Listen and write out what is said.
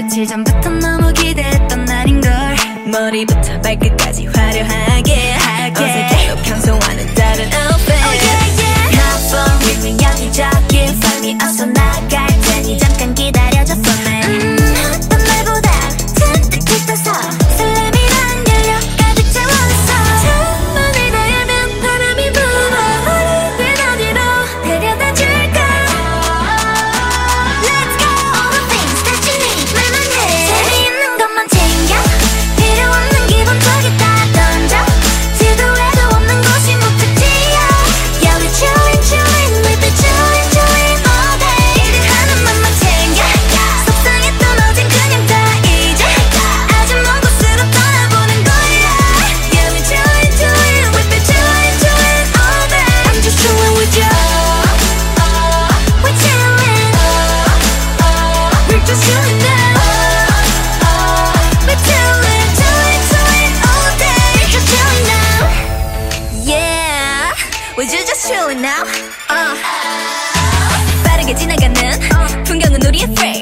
며칠 전부터 너무 기대했던 날인걸. 머리부터 발끝까지 화려하게 어색해도 평소와는 다른 outfit. Oh yeah yeah. Not fun with 여기저기 Find me 어서 나갈 테니 잠깐 기다려줘 for me. 어떤 날보다 잔뜩 기뻐서 설렘이란 열려 가득 채웠어. 창문을 다 열면 바람이 불어. 우리 어디로 데려다 줄까? Let's go. All the things that you need 말만 해. 재미있는 것만 챙겨. 필요 없는 기본적인 다 던져. 지도에도 없는 곳이 목적지야. Yeah we chillin' chillin' we be chillin' chillin' all day. 일하는 맘만 챙겨. 속상했던 어젠 그냥 다 잊어. 아주 먼 곳으로 떠나보는 거야. Yeah we chillin' chillin' we be chillin' chillin' all day. I'm just chillin' with you. We're chillin'. We're just chillin' now. We're chillin', chillin', chillin' all day. We're just chillin' now. Yeah, we're just chillin' now. 빠르게 지나가는 풍경은 우리의 frame.